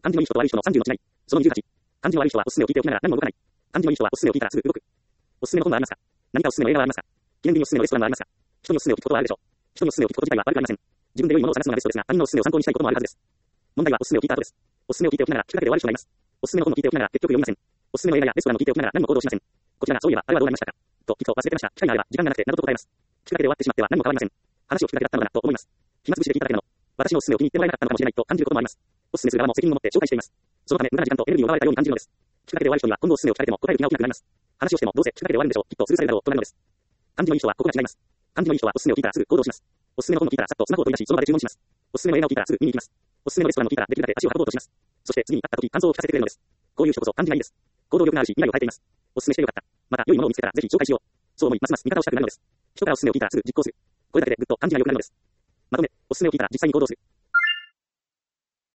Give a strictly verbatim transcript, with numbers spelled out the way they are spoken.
感じのいい人と悪い人のさんじゅうの違い。そのにじゅうはち。感じの悪い人はおすすめを聞いておきながら何も動かない。感じのいい人はおすすめを聞いたらすぐ動く。おすすめの本はありますか？何かおすすめの映画はありますか？記念日におすすめのレストランはありますか？人におすすめを聞くことはあるでしょう。人におすすめを聞くこと自体は悪くありません。自分で良いものを探すのがベストですが、他人のおすすめを参考にしたいこともあるはずです。問題はおすすめを聞いた後です。おすすめを聞いておきながら聞くだけで終わる人がいます。おすすめの本も聞いておきながら結局読みません。おすすめの映画やレストランも聞いておきながら何も行動しません。こちらがそういえばあれはどうなりましたかと聞くと忘れてました。機会があれば時間がなくてなどと答えます。聞くだけで終わってしまっては何も変わりません。話を聞くだけだったのかなと思います。暇つぶしで聞いただけなの。私のおすすめを気に入ってもらえなかったのかもしれないと感じることもあります。おすすめする側も責任を持って紹介しています。そのため無駄な時間とエネルギーを奪われたように感じるのです。聞くだけで終わる人には今度おすすめを聞かれても答える気が起きなくなります。話をしてもどうせ聞くだけで終わるんでしょう。きっとスルーされるだろうとなるのです。感じのいい人はここが違います。感じのいい人はおすすめを聞いたらすぐ行動します。おすすめの本を聞いたらさっとスマホを取り出しその場で注文します。おすすめの映画を聞いたらすぐ見に行きます。おすすめのレストランを聞いたらできるだけ足を運ぼうとします。そして次に会った時感想を聞かせてくれるのです。こういう人こそ感じがいいです。行動力があるし未来を変えています。おすすめしてよかった。また良いものを見つけたらぜひ紹介しよう。そう思いますます味方をしたくなるのです。人からおすすめを聞いたらすぐ実行する。これだけでぐっと感じが良くなるのです。まとめ、おすすめを聞いたら実際に行動する。